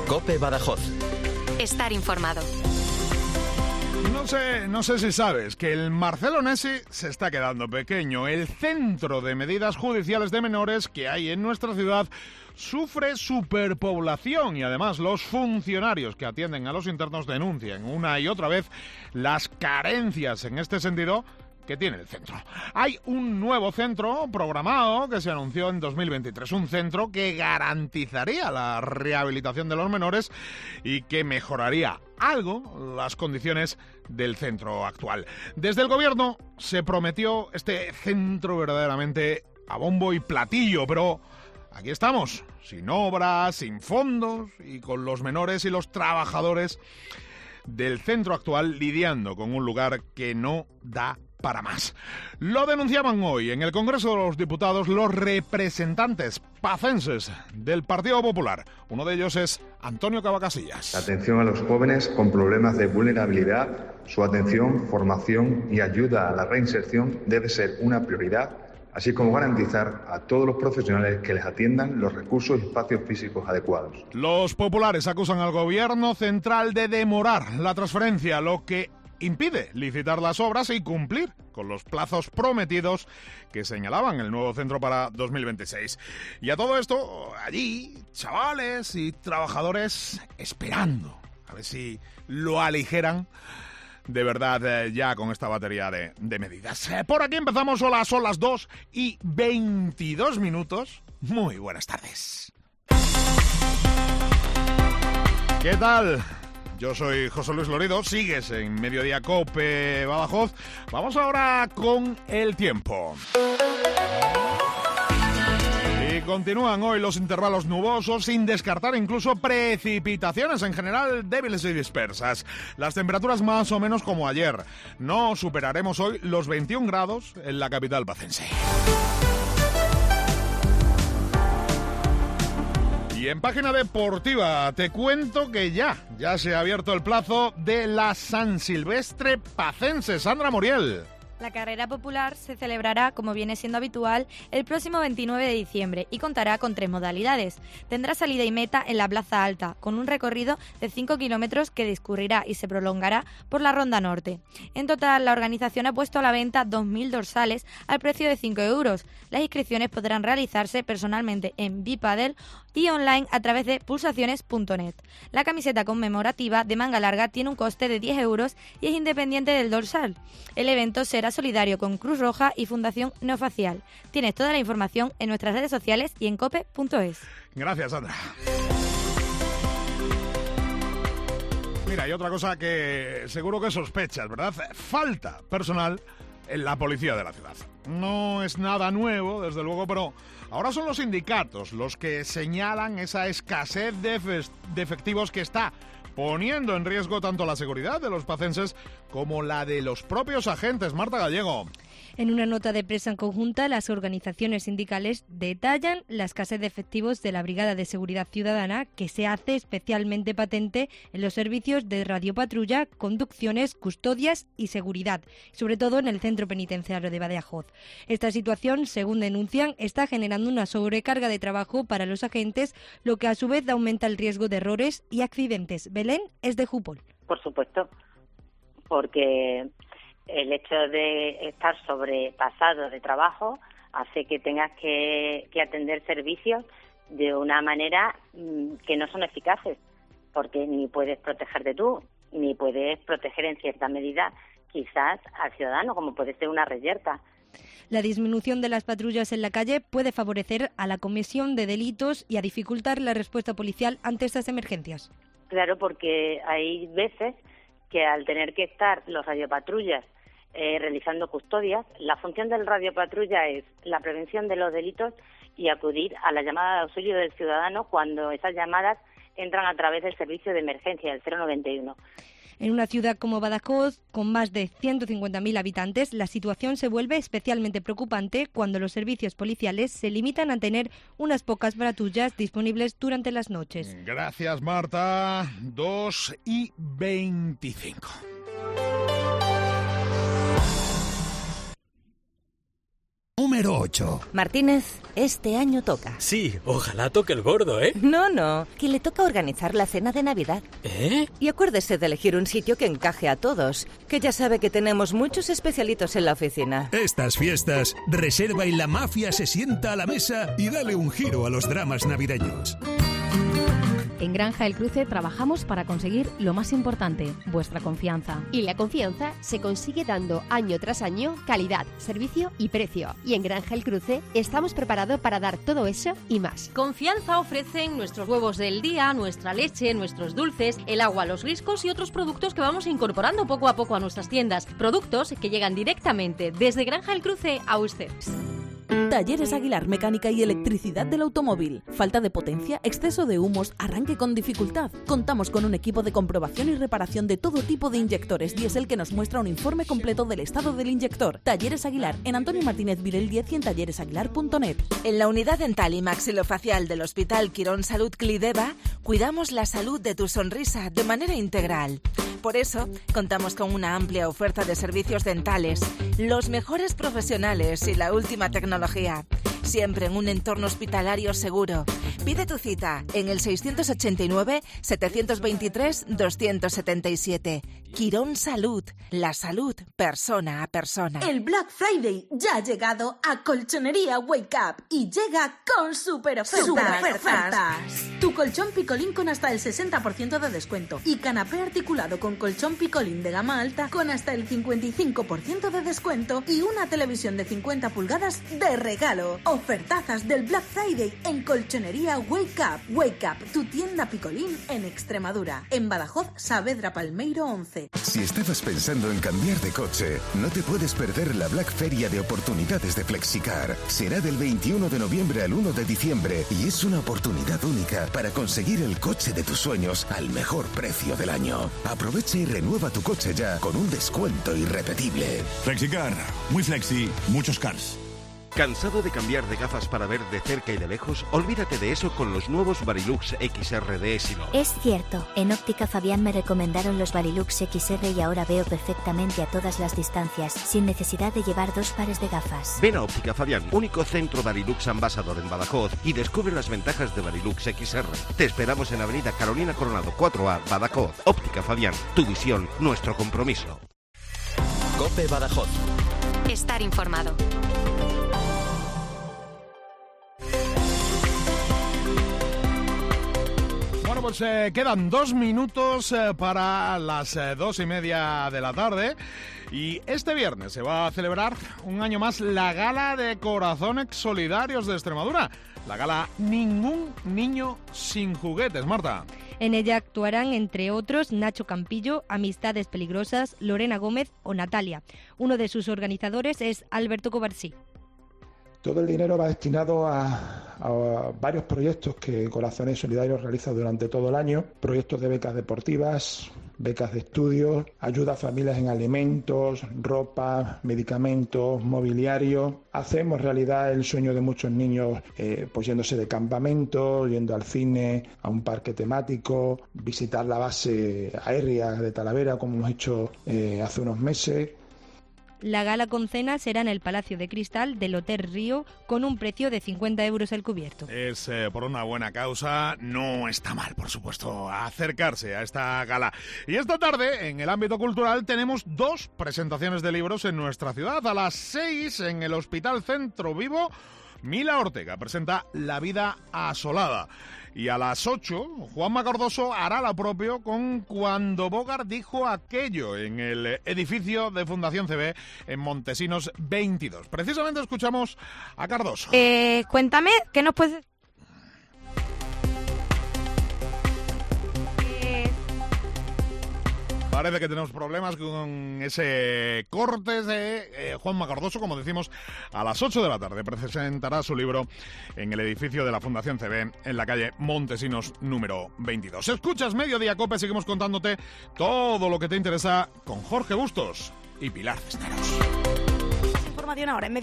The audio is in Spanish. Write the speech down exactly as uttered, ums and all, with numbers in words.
COPE Badajoz. Estar informado. No sé, no sé si sabes que el Marcelonesi se está quedando pequeño. El centro de medidas judiciales de menores que hay en nuestra ciudad sufre superpoblación y además los funcionarios que atienden a los internos denuncian una y otra vez las carencias en este sentido que tiene el centro. Hay un nuevo centro programado que se anunció en dos mil veintitrés, un centro que garantizaría la rehabilitación de los menores y que mejoraría algo las condiciones del centro actual. Desde el gobierno se prometió este centro verdaderamente a bombo y platillo, pero aquí estamos, sin obras, sin fondos y con los menores y los trabajadores del centro actual lidiando con un lugar que no da para más. Lo denunciaban hoy en el Congreso de los Diputados los representantes pacenses del Partido Popular. Uno de ellos es Antonio Cavacasillas. La atención a los jóvenes con problemas de vulnerabilidad, su atención, formación y ayuda a la reinserción debe ser una prioridad, así como garantizar a todos los profesionales que les atiendan los recursos y espacios físicos adecuados. Los populares acusan al gobierno central de demorar la transferencia, lo que impide licitar las obras y cumplir con los plazos prometidos que señalaban el nuevo centro para dos mil veintiséis. Y a todo esto, allí, chavales y trabajadores esperando a ver si lo aligeran de verdad eh, ya con esta batería de, de medidas. Eh, por aquí empezamos, hola, son las dos y veintidós minutos. Muy buenas tardes. ¿Qué tal? Yo soy José Luis Lorido, sigues en Mediodía COPE Badajoz. Vamos ahora con el tiempo. Y continúan hoy los intervalos nubosos, sin descartar incluso precipitaciones en general débiles y dispersas. Las temperaturas más o menos como ayer. No superaremos hoy los veintiún grados en la capital pacense. Y en página deportiva te cuento que ya, ya se ha abierto el plazo de la San Silvestre pacense. Sandra Muriel. La carrera popular se celebrará, como viene siendo habitual, el próximo veintinueve de diciembre y contará con tres modalidades. Tendrá salida y meta en la Plaza Alta, con un recorrido de cinco kilómetros que discurrirá y se prolongará por la Ronda Norte. En total, la organización ha puesto a la venta dos mil dorsales al precio de cinco euros. Las inscripciones podrán realizarse personalmente en Bipadel y online a través de pulsaciones punto net. La camiseta conmemorativa de manga larga tiene un coste de diez euros y es independiente del dorsal. El evento será solidario con Cruz Roja y Fundación Neofacial. Tienes toda la información en nuestras redes sociales y en cope punto es. Gracias, Sandra. Mira, hay otra cosa que seguro que sospechas, ¿verdad? Falta personal en la policía de la ciudad. No es nada nuevo, desde luego, pero ahora son los sindicatos los que señalan esa escasez de, fe- de efectivos que está poniendo en riesgo tanto la seguridad de los pacenses como la de los propios agentes. Marta Gallego. En una nota de prensa conjunta, las organizaciones sindicales detallan la escasez de efectivos de la Brigada de Seguridad Ciudadana, que se hace especialmente patente en los servicios de radiopatrulla, conducciones, custodias y seguridad, sobre todo en el centro penitenciario de Badajoz. Esta situación, según denuncian, está generando una sobrecarga de trabajo para los agentes, lo que a su vez aumenta el riesgo de errores y accidentes. Belén es de Jupol. Por supuesto, porque el hecho de estar sobrepasado de trabajo hace que tengas que, que atender servicios de una manera mmm, que no son eficaces, porque ni puedes protegerte tú, ni puedes proteger en cierta medida quizás al ciudadano, como puede ser una reyerta. La disminución de las patrullas en la calle puede favorecer a la comisión de delitos y a dificultar la respuesta policial ante estas emergencias. Claro, porque hay veces que al tener que estar los radiopatrullas eh, realizando custodias, la función del radiopatrulla es la prevención de los delitos y acudir a la llamada de auxilio del ciudadano cuando esas llamadas entran a través del servicio de emergencia, del cero noventa y uno. En una ciudad como Badajoz, con más de ciento cincuenta mil habitantes, la situación se vuelve especialmente preocupante cuando los servicios policiales se limitan a tener unas pocas patrullas disponibles durante las noches. Gracias, Marta. dos y veinticinco. número ocho. Martínez, este año toca. Sí, ojalá toque el gordo, ¿eh? No, no, que le toca organizar la cena de Navidad. ¿Eh? Y acuérdese de elegir un sitio que encaje a todos, que ya sabe que tenemos muchos especialitos en la oficina. Estas fiestas, reserva y la mafia se sienta a la mesa y dale un giro a los dramas navideños. En Granja El Cruce trabajamos para conseguir lo más importante, vuestra confianza. Y la confianza se consigue dando año tras año calidad, servicio y precio. Y en Granja El Cruce estamos preparados para dar todo eso y más. Confianza ofrecen nuestros huevos del día, nuestra leche, nuestros dulces, el agua, los riscos y otros productos que vamos incorporando poco a poco a nuestras tiendas. Productos que llegan directamente desde Granja El Cruce a usted. Talleres Aguilar, mecánica y electricidad del automóvil. Falta de potencia, exceso de humos, arranque con dificultad. Contamos con un equipo de comprobación y reparación de todo tipo de inyectores diésel que nos muestra un informe completo del estado del inyector. Talleres Aguilar, en Antonio Martínez Virel diez y en talleres aguilar punto net. En la unidad dental y maxilofacial del Hospital Quirón Salud Clideva, cuidamos la salud de tu sonrisa de manera integral. Por eso, contamos con una amplia oferta de servicios dentales, los mejores profesionales y la última tecnología. Siempre en un entorno hospitalario seguro. Pide tu cita en el seiscientos ochenta y nueve, setecientos veintitrés, doscientos setenta y siete. Quirón Salud, la salud persona a persona. El Black Friday ya ha llegado a Colchonería Wake Up y llega con super ofertas. Super ofertas. Tu colchón Picolín con hasta el sesenta por ciento de descuento y canapé articulado con colchón Picolín de gama alta con hasta el cincuenta y cinco por ciento de descuento y una televisión de cincuenta pulgadas de regalo. Ofertazas del Black Friday en Colchonería Wake Up. Wake Up, tu tienda Picolín en Extremadura. En Badajoz, Saavedra Palmeiro once. Si estabas pensando en cambiar de coche, no te puedes perder la Black Feria de oportunidades de Flexicar. Será del veintiuno de noviembre al uno de diciembre y es una oportunidad única para conseguir el coche de tus sueños al mejor precio del año. Aprovecha y renueva tu coche ya con un descuento irrepetible. Flexicar, muy flexi, muchos cars. ¿Cansado de cambiar de gafas para ver de cerca y de lejos? Olvídate de eso con los nuevos Varilux X R de Essilor. Es cierto, en Óptica Fabián me recomendaron los Varilux X R y ahora veo perfectamente a todas las distancias, sin necesidad de llevar dos pares de gafas. Ven a Óptica Fabián, único centro Varilux Ambassador en Badajoz, y descubre las ventajas de Varilux X R. Te esperamos en Avenida Carolina Coronado cuatro A, Badajoz. Óptica Fabián, tu visión, nuestro compromiso. COPE Badajoz. Estar informado. Bueno, pues eh, quedan dos minutos eh, para las eh, dos y media de la tarde y este viernes se va a celebrar un año más la Gala de Corazones Solidarios de Extremadura. La gala Ningún Niño Sin Juguetes. Marta. En ella actuarán, entre otros, Nacho Campillo, Amistades Peligrosas, Lorena Gómez o Natalia. Uno de sus organizadores es Alberto Covarsí. Todo el dinero va destinado a, a varios proyectos que Corazones Solidarios realiza durante todo el año. Proyectos de becas deportivas, becas de estudios, ayuda a familias en alimentos, ropa, medicamentos, mobiliario. Hacemos realidad el sueño de muchos niños eh, pues yéndose de campamento, yendo al cine, a un parque temático, visitar la base aérea de Talavera como hemos hecho eh, hace unos meses. La gala con cena será en el Palacio de Cristal del Hotel Río con un precio de cincuenta euros el cubierto. Es eh, por una buena causa, no está mal, por supuesto, acercarse a esta gala. Y esta tarde, en el ámbito cultural, tenemos dos presentaciones de libros en nuestra ciudad. A las seis, en el Hospital Centro Vivo, Mila Ortega presenta La vida asolada. Y a las ocho, Juanma Cardoso hará lo propio con Cuando Bogart dijo aquello en el edificio de Fundación C B en Montesinos veintidós. Precisamente escuchamos a Cardoso. Eh, cuéntame, ¿qué nos puedes...? Parece que tenemos problemas con ese corte de eh, Juanma Cardoso, como decimos, a las ocho de la tarde. Presentará su libro en el edificio de la Fundación C B, en la calle Montesinos número veintidós. Escuchas Mediodía Cope, seguimos contándote todo lo que te interesa con Jorge Bustos y Pilar Cesteros. Información ahora en